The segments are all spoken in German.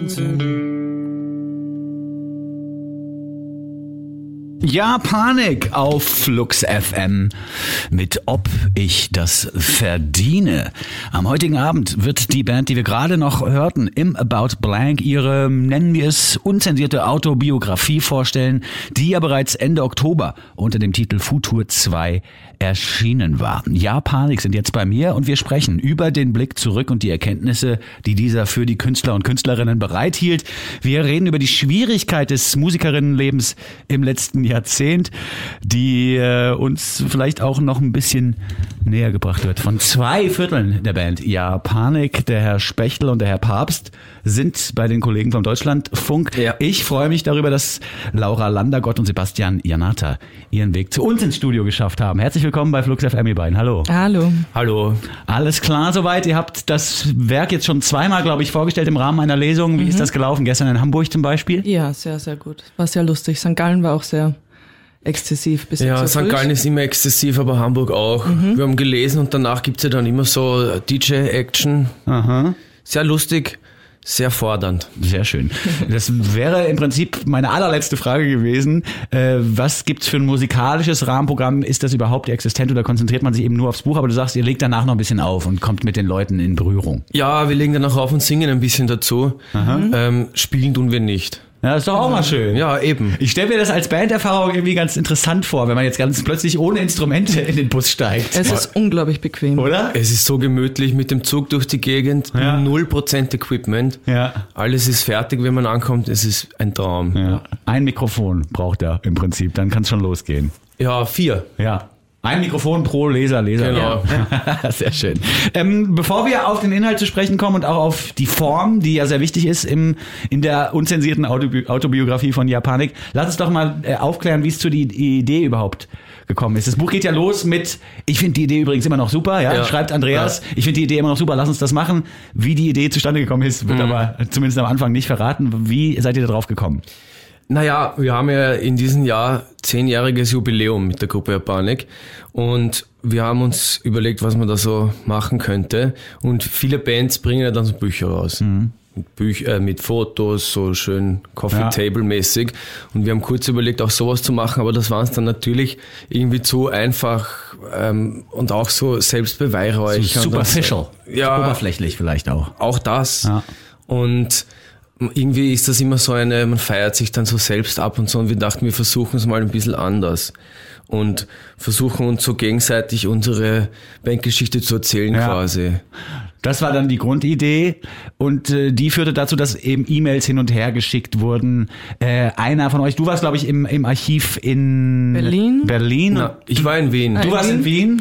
Wahnsinn. Ja, Panik auf Flux FM mit Ob ich das verdiene. Am heutigen Abend wird die Band, die wir gerade noch hörten, im About Blank, ihre, nennen wir es, unzensierte Autobiografie vorstellen, die ja bereits Ende Oktober unter dem Titel Futur 2 erschienen war. Ja, Panik sind jetzt bei mir und wir sprechen über den Blick zurück und die Erkenntnisse, die dieser für die Künstler und Künstlerinnen bereithielt. Wir reden über die Schwierigkeit des Musikerinnenlebens im letzten Jahrzehnt, die uns vielleicht auch noch ein bisschen näher gebracht wird. Von 2/4 der Band Ja, Panik, der Herr Spechtel und der Herr Papst, sind bei den Kollegen vom Deutschlandfunk. Ja. Ich freue mich darüber, dass Laura Landergott und Sebastian Janata ihren Weg zu uns ins Studio geschafft haben. Herzlich willkommen bei Flux FM, ihr beiden. Hallo. Hallo. Hallo. Alles klar soweit? Ihr habt das Werk jetzt schon zweimal, glaube ich, vorgestellt im Rahmen einer Lesung. Wie ist das gelaufen? Gestern in Hamburg zum Beispiel? Ja, sehr, sehr gut. War sehr lustig. St. Gallen war auch sehr exzessiv. Ja, St. Gallen ist immer exzessiv, aber Hamburg auch. Wir haben gelesen und danach gibt's ja dann immer so DJ-Action. Aha. Sehr lustig. Sehr fordernd. Sehr schön. Das wäre im Prinzip meine allerletzte Frage gewesen. Was gibt's für ein musikalisches Rahmenprogramm? Ist das überhaupt existent oder konzentriert man sich eben nur aufs Buch? Aber du sagst, ihr legt danach noch ein bisschen auf und kommt mit den Leuten in Berührung. Ja, wir legen danach auf und singen ein bisschen dazu. Spielen tun wir nicht. Ja, ist doch auch mal schön. Ja, eben. Ich stelle mir das als Banderfahrung irgendwie ganz interessant vor, wenn man jetzt ganz plötzlich ohne Instrumente in den Bus steigt. Es ist unglaublich bequem. Oder? Es ist so gemütlich mit dem Zug durch die Gegend. Ja. 0% Equipment. Ja. Alles ist fertig, wenn man ankommt. Es ist ein Traum. Ja. Ein Mikrofon braucht er im Prinzip, dann kann es schon losgehen. Ja, 4. Ja. Ein Mikrofon pro Leser. Genau. Ja. Sehr schön. Bevor wir auf den Inhalt zu sprechen kommen und auch auf die Form, die ja sehr wichtig ist in der unzensierten Autobiografie von Ja, Panik, lass uns doch mal aufklären, wie es zu die Idee überhaupt gekommen ist. Das Buch geht ja los mit, ich finde die Idee übrigens immer noch super, ja? Schreibt Andreas, ich finde die Idee immer noch super, lass uns das machen. Wie die Idee zustande gekommen ist, wird aber zumindest am Anfang nicht verraten. Wie seid ihr da drauf gekommen? Naja, wir haben ja in diesem Jahr 10-jähriges Jubiläum mit der Gruppe Ja, Panik und wir haben uns überlegt, was man da so machen könnte und viele Bands bringen ja dann so Bücher raus. Mit Fotos, so schön Coffee-Table-mäßig und wir haben kurz überlegt, auch sowas zu machen, aber das war uns dann natürlich irgendwie zu einfach und auch so selbstbeweihräuchernd. So superficial, ja, oberflächlich vielleicht auch. Auch das Ja. Und irgendwie ist das immer so man feiert sich dann so selbst ab und so und wir dachten, wir versuchen es mal ein bisschen anders und versuchen uns so gegenseitig unsere Bandgeschichte zu erzählen quasi. Das war dann die Grundidee und die führte dazu, dass eben E-Mails hin und her geschickt wurden. Einer von euch, du warst glaube ich im Archiv in Berlin. Na, ich war in Wien. Du warst in Wien?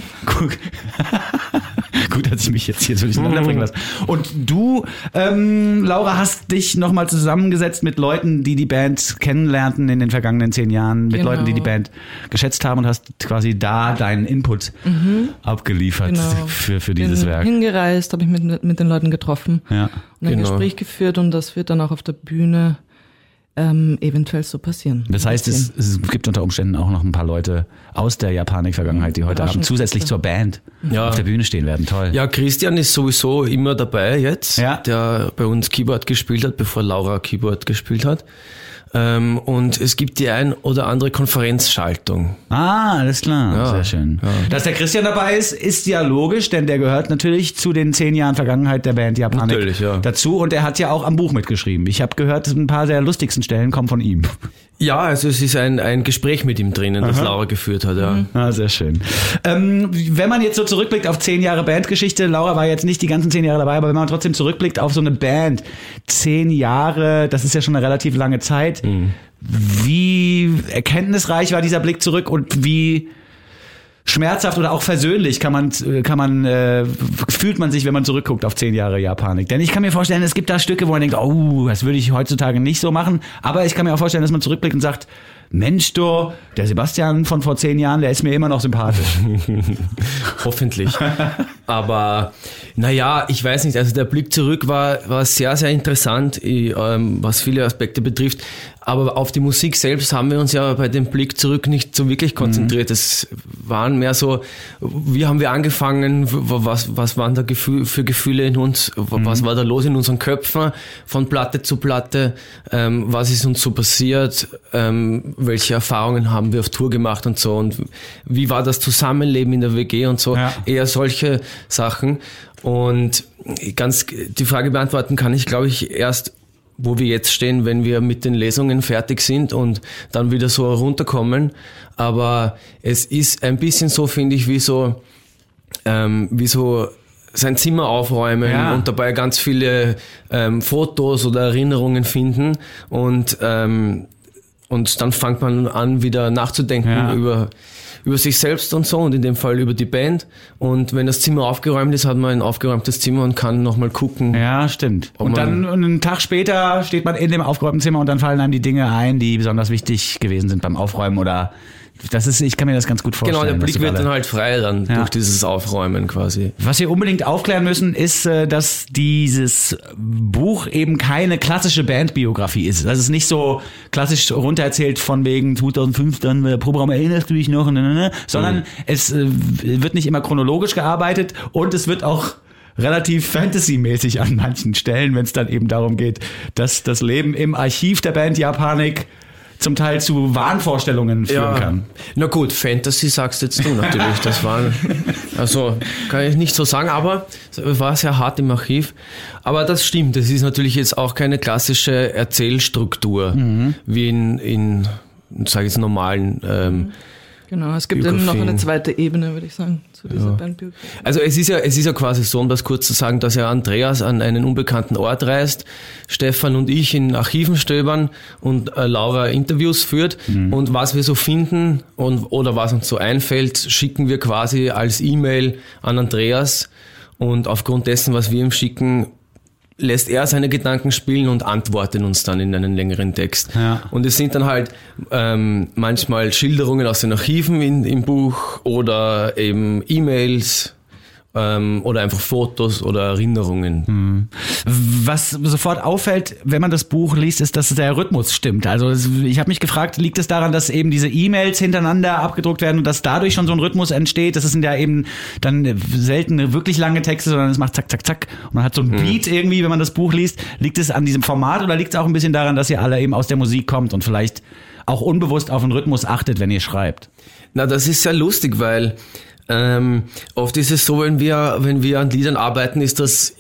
Gut, dass ich mich jetzt hier so durcheinander bringen lasse. Und du, Laura, hast dich nochmal zusammengesetzt mit Leuten, die die Band kennenlernten in den vergangenen 10 Jahren, mit Leuten, die die Band geschätzt haben und hast quasi da deinen Input abgeliefert für dieses Werk. Hingereist, habe ich mit den Leuten getroffen Ja. und ein Gespräch geführt und das wird dann auch auf der Bühne eventuell so passieren. Das heißt, es gibt unter Umständen auch noch ein paar Leute aus der Ja, Panik-Vergangenheit, die heute Abend zusätzlich zur Band auf der Bühne stehen werden. Toll. Ja, Christian ist sowieso immer dabei jetzt, Ja. der bei uns Keyboard gespielt hat, bevor Laura Keyboard gespielt hat. Und es gibt die ein oder andere Konferenzschaltung. Ah, alles klar. Ja. Sehr schön. Ja. Dass der Christian dabei ist ja logisch, denn der gehört natürlich zu den 10 Jahren Vergangenheit der Band Ja, Panik Natürlich, ja. dazu und er hat ja auch am Buch mitgeschrieben. Ich habe gehört, ein paar der lustigsten Stellen kommen von ihm. Ja, also es ist ein Gespräch mit ihm drinnen, das Laura geführt hat, ja. Ah, sehr schön. Wenn man jetzt so zurückblickt auf 10 Jahre Bandgeschichte, Laura war jetzt nicht die ganzen 10 Jahre dabei, aber wenn man trotzdem zurückblickt auf so eine Band, 10 Jahre, das ist ja schon eine relativ lange Zeit. Wie erkenntnisreich war dieser Blick zurück und wie schmerzhaft oder auch versöhnlich fühlt man sich, wenn man zurückguckt auf 10 Jahre Ja, Panik? Denn ich kann mir vorstellen, es gibt da Stücke, wo man denkt, oh, das würde ich heutzutage nicht so machen. Aber ich kann mir auch vorstellen, dass man zurückblickt und sagt, Mensch, du, der Sebastian von vor 10 Jahren, der ist mir immer noch sympathisch. Hoffentlich. Aber naja, ich weiß nicht, also der Blick zurück war sehr, sehr interessant, was viele Aspekte betrifft. Aber auf die Musik selbst haben wir uns ja bei dem Blick zurück nicht so wirklich konzentriert. Es waren mehr so, wie haben wir angefangen, was waren da für Gefühle in uns, was war da los in unseren Köpfen von Platte zu Platte, was ist uns so passiert, welche Erfahrungen haben wir auf Tour gemacht und so und wie war das Zusammenleben in der WG und so, eher solche Sachen. Und die Frage beantworten kann ich, glaube ich, erst, wo wir jetzt stehen, wenn wir mit den Lesungen fertig sind und dann wieder so runterkommen. Aber es ist ein bisschen so, finde ich, wie so sein Zimmer aufräumen und dabei ganz viele Fotos oder Erinnerungen finden und dann fängt man an, wieder nachzudenken über sich selbst und so und in dem Fall über die Band. Und wenn das Zimmer aufgeräumt ist, hat man ein aufgeräumtes Zimmer und kann nochmal gucken. Ja, stimmt. Und dann einen Tag später steht man in dem aufgeräumten Zimmer und dann fallen einem die Dinge ein, die besonders wichtig gewesen sind beim Aufräumen oder ich kann mir das ganz gut vorstellen. Genau, der Blick wird dann halt frei dann durch dieses Aufräumen quasi. Was wir unbedingt aufklären müssen, ist, dass dieses Buch eben keine klassische Bandbiografie ist. Das ist nicht so klassisch runtererzählt von wegen 2005, dann Proberaum, erinnerst du dich noch, sondern es wird nicht immer chronologisch gearbeitet und es wird auch relativ Fantasy-mäßig an manchen Stellen, wenn es dann eben darum geht, dass das Leben im Archiv der Band Japanik zum Teil zu Wahnvorstellungen führen kann. Na gut, Fantasy sagst jetzt du natürlich. Das war, also kann ich nicht so sagen, aber es war sehr hart im Archiv. Aber das stimmt, es ist natürlich jetzt auch keine klassische Erzählstruktur wie in sage ich jetzt, normalen Genau, es gibt eben noch eine zweite Ebene, würde ich sagen, zu dieser Bandbiografie. Also es ist ja quasi so, um das kurz zu sagen, dass ja Andreas an einen unbekannten Ort reist, Stefan und ich in Archiven stöbern und Laura Interviews führt und was wir so finden oder was uns so einfällt, schicken wir quasi als E-Mail an Andreas und aufgrund dessen, was wir ihm schicken, lässt er seine Gedanken spielen und antwortet uns dann in einen längeren Text. Ja. Und es sind dann halt manchmal Schilderungen aus den Archiven im Buch oder eben E-Mails oder einfach Fotos oder Erinnerungen. Was sofort auffällt, wenn man das Buch liest, ist, dass der Rhythmus stimmt. Also ich habe mich gefragt, liegt es daran, dass eben diese E-Mails hintereinander abgedruckt werden und dass dadurch schon so ein Rhythmus entsteht? Das sind ja eben dann selten wirklich lange Texte, sondern es macht zack, zack, zack. Und man hat so ein Beat irgendwie, wenn man das Buch liest. Liegt es an diesem Format oder liegt es auch ein bisschen daran, dass ihr alle eben aus der Musik kommt und vielleicht auch unbewusst auf den Rhythmus achtet, wenn ihr schreibt? Na, das ist sehr lustig, weil oft ist es so, wenn wir an Liedern arbeiten, ist das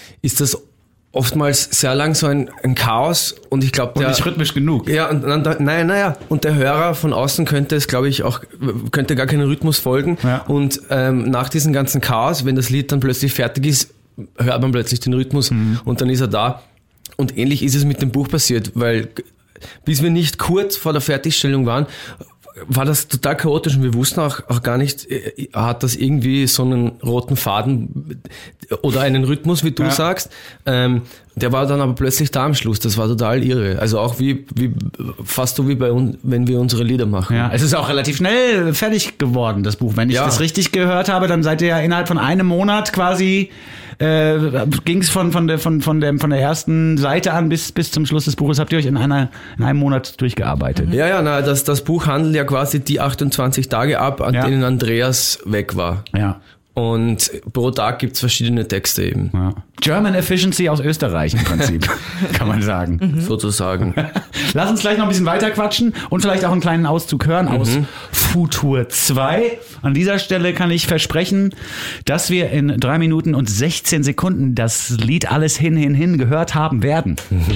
oftmals sehr lang so ein Chaos und ich glaube, und nicht rhythmisch genug. Ja, und und der Hörer von außen könnte es, glaube ich, auch könnte gar keinen Rhythmus folgen. Ja. Und nach diesem ganzen Chaos, wenn das Lied dann plötzlich fertig ist, hört man plötzlich den Rhythmus und dann ist er da. Und ähnlich ist es mit dem Buch passiert, weil bis wir nicht kurz vor der Fertigstellung waren, war das total chaotisch und wir wussten auch gar nicht, hat das irgendwie so einen roten Faden oder einen Rhythmus, wie du sagst. Der war dann aber plötzlich da am Schluss. Das war total irre. Also auch fast so wie bei uns, wenn wir unsere Lieder machen. Ja, es ist auch relativ schnell fertig geworden, das Buch. Wenn ich das richtig gehört habe, dann seid ihr ja innerhalb von einem Monat quasi ging es von der ersten Seite an bis zum Schluss des Buches, habt ihr euch in einem Monat durchgearbeitet. Ja, das Buch handelt ja quasi die 28 Tage ab, an denen Andreas weg war. Ja. Und pro Tag gibt's verschiedene Texte eben. Ja. German Efficiency aus Österreich im Prinzip, kann man sagen. Sozusagen. Lass uns gleich noch ein bisschen weiter quatschen und vielleicht auch einen kleinen Auszug hören aus Futur 2. An dieser Stelle kann ich versprechen, dass wir in 3 Minuten und 16 Sekunden das Lied Alles hin gehört haben werden.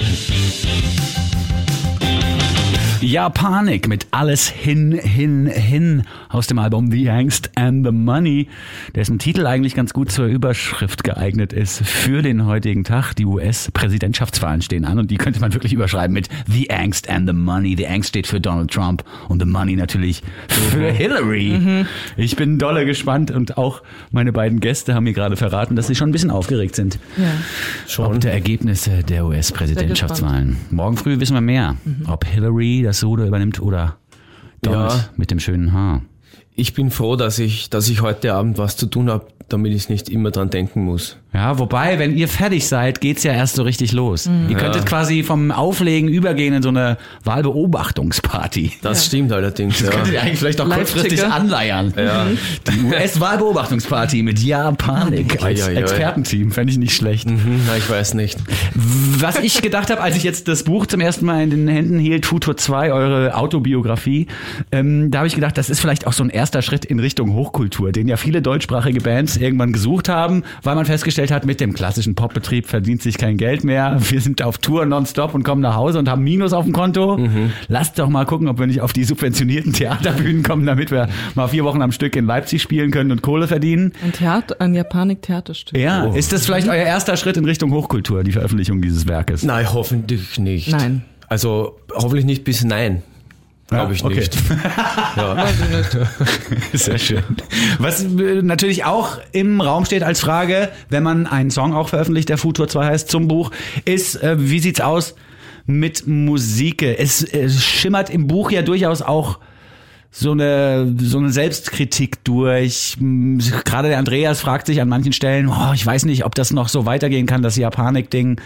Japanik mit Alles hin aus dem Album The Angst and the Money, dessen Titel eigentlich ganz gut zur Überschrift geeignet ist für den heutigen Tag. Die US-Präsidentschaftswahlen stehen an und die könnte man wirklich überschreiben mit The Angst and the Money. The Angst steht für Donald Trump und The Money natürlich für Hillary. Ich bin dolle gespannt und auch meine beiden Gäste haben mir gerade verraten, dass sie schon ein bisschen aufgeregt sind. Ja. Schon. Ob der Ergebnisse der US-Präsidentschaftswahlen. Morgen früh wissen wir mehr, ob Hillary das Ruder übernimmt oder Dort mit dem schönen Haar. Ich bin froh, dass ich heute Abend was zu tun habe, damit ich nicht immer dran denken muss. Ja, wobei, wenn ihr fertig seid, geht's ja erst so richtig los. Ihr könntet quasi vom Auflegen übergehen in so eine Wahlbeobachtungsparty. Das stimmt allerdings, Das könntet ihr eigentlich vielleicht auch kurzfristig anleiern. Ja. Die US-Wahlbeobachtungsparty mit Panik als Expertenteam, fände ich nicht schlecht. Na, ich weiß nicht. Was ich gedacht habe, als ich jetzt das Buch zum ersten Mal in den Händen hielt, Futur 2, eure Autobiografie, da habe ich gedacht, das ist vielleicht auch so ein erster Schritt in Richtung Hochkultur, den ja viele deutschsprachige Bands irgendwann gesucht haben, weil man festgestellt hat, mit dem klassischen Popbetrieb verdient sich kein Geld mehr. Wir sind auf Tour nonstop und kommen nach Hause und haben Minus auf dem Konto. Lasst doch mal gucken, ob wir nicht auf die subventionierten Theaterbühnen kommen, damit wir mal 4 Wochen am Stück in Leipzig spielen können und Kohle verdienen. Ein Japanik-Theaterstück. Ja, ist das vielleicht euer erster Schritt in Richtung Hochkultur, die Veröffentlichung dieses Werkes? Nein, hoffentlich nicht. Nein. Also hoffentlich nicht bis nein. Glaube ich nicht. Ja. Weiß ich nicht. Sehr schön. Was natürlich auch im Raum steht als Frage, wenn man einen Song auch veröffentlicht, der Futur 2 heißt, zum Buch, ist, wie sieht's aus mit Musik? Es schimmert im Buch ja durchaus auch so eine Selbstkritik durch. Gerade der Andreas fragt sich an manchen Stellen, ich weiß nicht, ob das noch so weitergehen kann, das Japanik-Ding.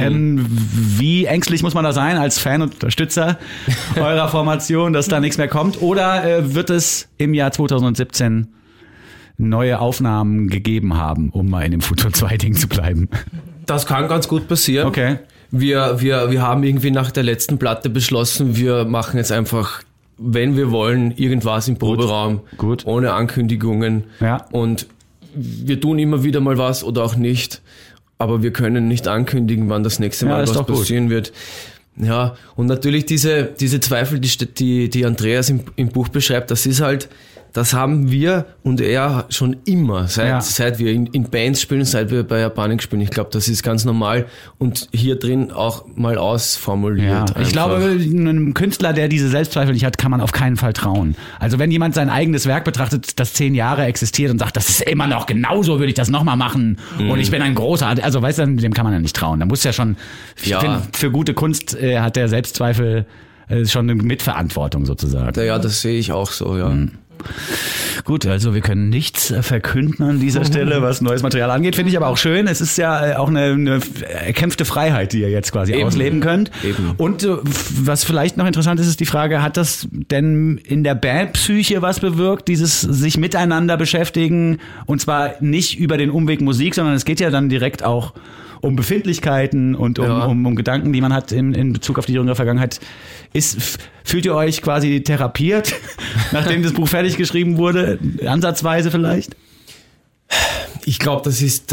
Wie ängstlich muss man da sein als Fan und Unterstützer eurer Formation, dass da nichts mehr kommt? Oder wird es im Jahr 2017 neue Aufnahmen gegeben haben, um mal in dem Futur 2-Ding zu bleiben? Das kann ganz gut passieren. Okay. Wir haben irgendwie nach der letzten Platte beschlossen, wir machen jetzt einfach, wenn wir wollen, irgendwas im Proberaum, Gut. ohne Ankündigungen. Ja. Und wir tun immer wieder mal was oder auch nicht, aber wir können nicht ankündigen, wann das nächste Mal was passieren wird. Ja, und natürlich diese Zweifel, die Andreas im Buch beschreibt, das haben wir und er schon immer, seit wir in Bands spielen, seit wir bei Japanik spielen. Ich glaube, das ist ganz normal und hier drin auch mal ausformuliert. Ja. Ich glaube, einem Künstler, der diese Selbstzweifel nicht hat, kann man auf keinen Fall trauen. Also wenn jemand sein eigenes Werk betrachtet, das 10 Jahre existiert und sagt, das ist immer noch genauso, würde ich das nochmal machen und ich bin ein großer, also weißt du, dem kann man ja nicht trauen. Da muss ja schon, ich finde, für gute Kunst hat der Selbstzweifel schon eine Mitverantwortung sozusagen. Ja, das sehe ich auch so, ja. Gut, also wir können nichts verkünden an dieser Stelle, was neues Material angeht. Finde ich aber auch schön. Es ist ja auch eine erkämpfte Freiheit, die ihr jetzt quasi ausleben könnt. Eben. Und was vielleicht noch interessant ist, ist die Frage, hat das denn in der Bandpsyche was bewirkt, dieses sich miteinander beschäftigen? Und zwar nicht über den Umweg Musik, sondern es geht ja dann direkt auch um Befindlichkeiten und um Gedanken, die man hat in Bezug auf die jüngere Vergangenheit. Fühlt ihr euch quasi therapiert, nachdem das Buch fertig geschrieben wurde? Ansatzweise vielleicht? Ich glaube,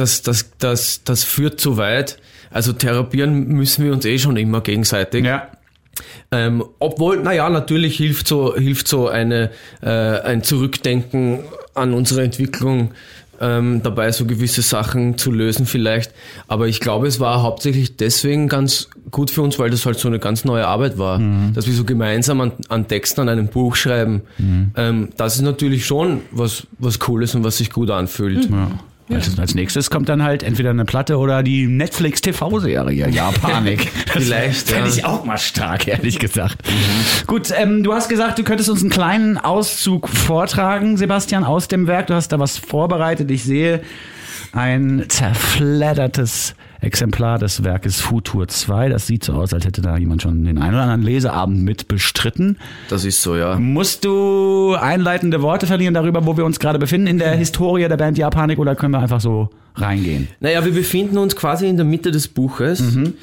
das führt zu weit. Also therapieren müssen wir uns schon immer gegenseitig. Ja. Obwohl, natürlich hilft so ein Zurückdenken an unsere Entwicklung dabei, so gewisse Sachen zu lösen vielleicht. Aber ich glaube, es war hauptsächlich deswegen ganz gut für uns, weil das halt so eine ganz neue Arbeit war. Dass wir so gemeinsam an Texten an einem Buch schreiben. Das ist natürlich schon was Cooles und was sich gut anfühlt. Ja. Also als nächstes kommt dann halt entweder eine Platte oder die Netflix-TV-Serie Japanik. Vielleicht, fände ich auch mal stark, ehrlich gesagt. Gut, du hast gesagt, du könntest uns einen kleinen Auszug vortragen, Sebastian, aus dem Werk. Du hast da was vorbereitet. Ich sehe ein zerfleddertes Exemplar des Werkes Futur 2. Das sieht so aus, als hätte da jemand schon den einen oder anderen Leseabend mit bestritten. Das ist so, ja. Musst du einleitende Worte verlieren darüber, wo wir uns gerade befinden in der Historie der Band Japanik, oder können wir einfach so reingehen? Naja, wir befinden uns quasi in der Mitte des Buches.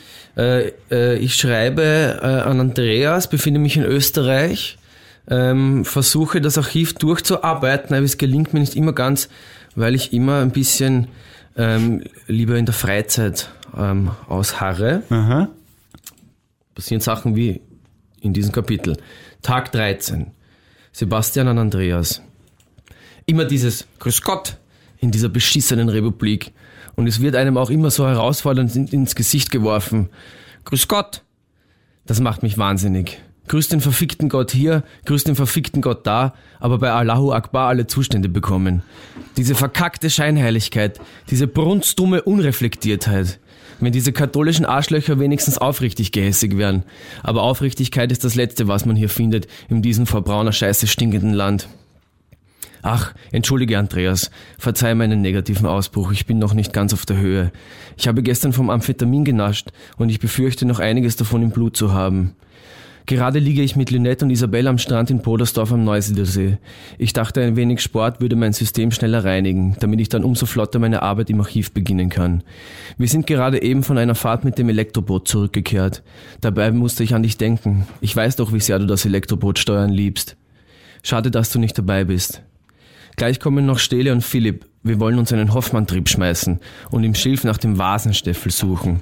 Ich schreibe an Andreas, befinde mich in Österreich, versuche das Archiv durchzuarbeiten, aber es gelingt mir nicht immer ganz, weil ich immer ein bisschen lieber in der Freizeit ausharre. Aha. Passieren Sachen wie in diesem Kapitel. Tag 13. Sebastian an Andreas. Immer dieses Grüß Gott in dieser beschissenen Republik. Und es wird einem auch immer so herausfordernd ins Gesicht geworfen. Grüß Gott. Das macht mich wahnsinnig. Grüß den verfickten Gott hier, grüß den verfickten Gott da, aber bei Allahu Akbar alle Zustände bekommen. Diese verkackte Scheinheiligkeit, diese brunstdumme Unreflektiertheit. wenn diese katholischen Arschlöcher wenigstens aufrichtig gehässig wären. Aber Aufrichtigkeit ist das Letzte, was man hier findet, in diesem vor brauner Scheiße stinkenden Land. Ach, entschuldige Andreas, verzeih meinen negativen Ausbruch, ich bin noch nicht ganz auf der Höhe. Ich habe gestern vom Amphetamin genascht und ich befürchte noch einiges davon im Blut zu haben. Gerade liege ich mit Lynette und Isabelle am Strand in Podersdorf am Neusiedlersee. Ich dachte, ein wenig Sport würde mein System schneller reinigen, damit ich dann umso flotter meine Arbeit im Archiv beginnen kann. Wir sind gerade eben von einer Fahrt mit dem Elektroboot zurückgekehrt. Dabei musste ich an dich denken. Ich weiß doch, wie sehr du das Elektroboot steuern liebst. Schade, dass du nicht dabei bist. Gleich kommen noch Stele und Philipp. Wir wollen uns einen Hoffmann-Trieb schmeißen und im Schilf nach dem Vasensteffel suchen.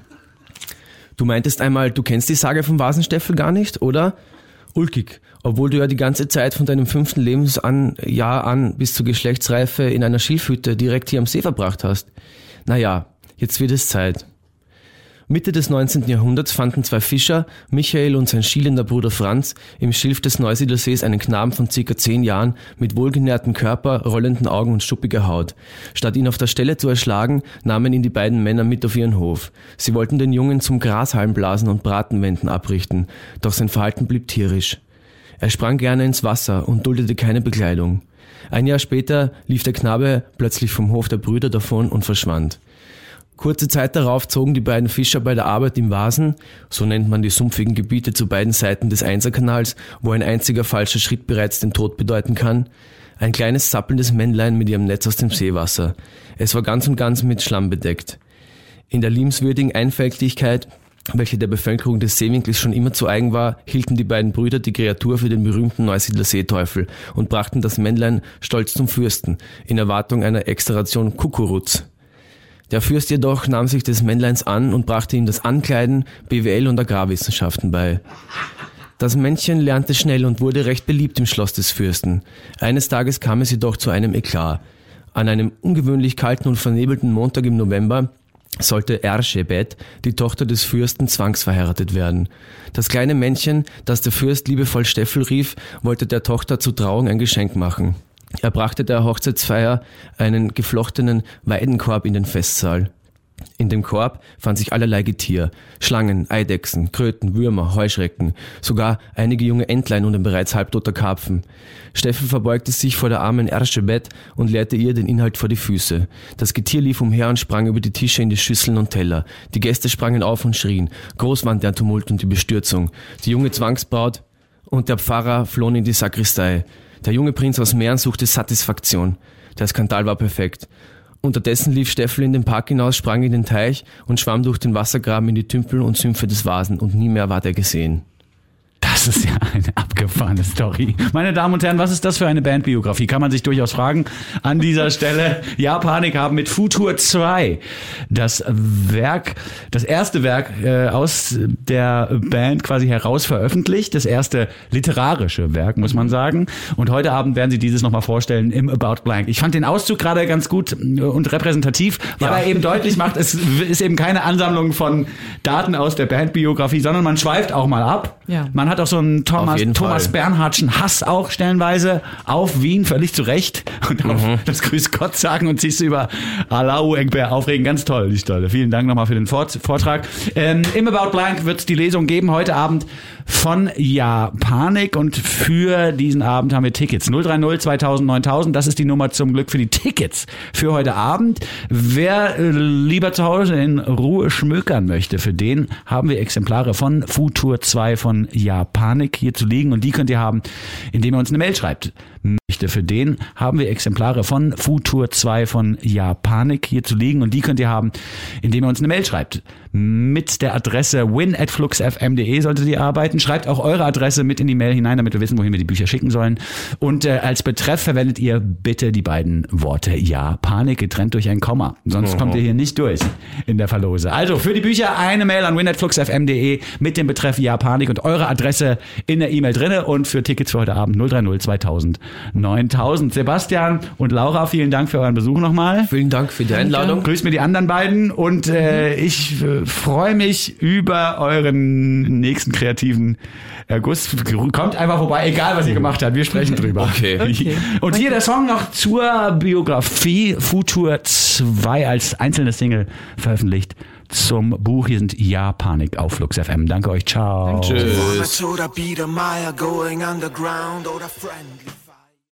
Du meintest einmal, du kennst die Sage vom Vasensteffel gar nicht, oder? Ulkig, obwohl du ja die ganze Zeit von deinem 5. Lebensjahr an bis zur Geschlechtsreife in einer Schilfhütte direkt hier am See verbracht hast. Naja, jetzt wird es Zeit. Mitte des 19. Jahrhunderts fanden 2 Fischer, Michael und sein schielender Bruder Franz, im Schilf des Neusiedlersees einen Knaben von ca. 10 Jahren mit wohlgenährtem Körper, rollenden Augen und schuppiger Haut. Statt ihn auf der Stelle zu erschlagen, nahmen ihn die beiden Männer mit auf ihren Hof. Sie wollten den Jungen zum Grashalmblasen und Bratenwenden abrichten, doch sein Verhalten blieb tierisch. Er sprang gerne ins Wasser und duldete keine Bekleidung. Ein Jahr später lief der Knabe plötzlich vom Hof der Brüder davon und verschwand. Kurze Zeit darauf zogen die beiden Fischer bei der Arbeit im Vasen, so nennt man die sumpfigen Gebiete zu beiden Seiten des Einserkanals, wo ein einziger falscher Schritt bereits den Tod bedeuten kann, ein kleines zappelndes Männlein mit ihrem Netz aus dem Seewasser. Es war ganz und ganz mit Schlamm bedeckt. In der liebenswürdigen Einfältigkeit, welche der Bevölkerung des Seewinkels schon immer zu eigen war, hielten die beiden Brüder die Kreatur für den berühmten Neusiedler Seeteufel und brachten das Männlein stolz zum Fürsten, in Erwartung einer Extra-Ration Kukuruz. Der Fürst jedoch nahm sich des Männleins an und brachte ihm das Ankleiden, BWL und Agrarwissenschaften bei. Das Männchen lernte schnell und wurde recht beliebt im Schloss des Fürsten. Eines Tages kam es jedoch zu einem Eklat. An einem ungewöhnlich kalten und vernebelten Montag im November sollte Erschebet, die Tochter des Fürsten, zwangsverheiratet werden. Das kleine Männchen, das der Fürst liebevoll Steffel rief, wollte der Tochter zur Trauung ein Geschenk machen. Er brachte der Hochzeitsfeier einen geflochtenen Weidenkorb in den Festsaal. In dem Korb fand sich allerlei Getier, Schlangen, Eidechsen, Kröten, Würmer, Heuschrecken, sogar einige junge Entlein und ein bereits halbtoter Karpfen. Steffel verbeugte sich vor der armen Erschebet und leerte ihr den Inhalt vor die Füße. Das Getier lief umher und sprang über die Tische in die Schüsseln und Teller. Die Gäste sprangen auf und schrien. Groß waren der Tumult und die Bestürzung. Die junge Zwangsbraut und der Pfarrer flohen in die Sakristei. Der junge Prinz aus Mähren suchte Satisfaktion. Der Skandal war perfekt. Unterdessen lief Steffel in den Park hinaus, sprang in den Teich und schwamm durch den Wassergraben in die Tümpel und Sümpfe des Vasen und nie mehr ward er gesehen. Das ist ja eine abgefahrene Story. Meine Damen und Herren, was ist das für eine Bandbiografie? Kann man sich durchaus fragen. An dieser Stelle, Ja, Panik haben mit Futur 2 das erste Werk aus der Band quasi heraus veröffentlicht. Das erste literarische Werk, muss man sagen. Und heute Abend werden sie dieses nochmal vorstellen im About Blank. Ich fand den Auszug gerade ganz gut und repräsentativ, weil er eben deutlich macht, es ist eben keine Ansammlung von Daten aus der Bandbiografie, sondern man schweift auch mal ab. Ja. Man hat auch so einen Thomas Bernhardtschen Hass auch stellenweise auf Wien, völlig zu Recht. Und auf das Grüß Gott sagen und sich über Allahu Ekber aufregen. Ganz toll, die Stolle. Vielen Dank nochmal für den Vortrag. Im About Blank wird es die Lesung geben heute Abend von Ja, Panik. Und für diesen Abend haben wir Tickets. 030 2000 9000. Das ist die Nummer zum Glück für die Tickets für heute Abend. Wer lieber zu Hause in Ruhe schmökern möchte, für den haben wir Exemplare von Futur 2 von Ja, Panik hier zu liegen. Und die könnt ihr haben, indem ihr uns eine Mail schreibt. Für den haben wir Exemplare von Futur 2 von Ja, Panik hier zu liegen. Und die könnt ihr haben, indem ihr uns eine Mail schreibt. Mit der Adresse win@fluxfm.de solltet ihr arbeiten. Schreibt auch eure Adresse mit in die Mail hinein, damit wir wissen, wohin wir die Bücher schicken sollen. Und als Betreff verwendet ihr bitte die beiden Worte Ja, Panik, getrennt durch ein Komma. Sonst kommt ihr hier nicht durch in der Verlose. Also für die Bücher eine Mail an win@fluxfm.de mit dem Betreff Ja, Panik und eure Adresse in der E-Mail drinne. Und für Tickets für heute Abend 030 2000 9000. Sebastian und Laura, vielen Dank für euren Besuch nochmal. Vielen Dank für die Einladung. Grüßt mir die anderen beiden und ich freue mich über euren nächsten kreativen Erguss. Kommt einfach vorbei, egal was ihr gemacht habt. Wir sprechen drüber. Okay. Und hier der Song noch zur Biografie. Futur 2 als einzelne Single veröffentlicht zum Buch. Hier sind Japanik auf Flux FM. Danke euch, ciao. Tschüss. Going underground or the friendly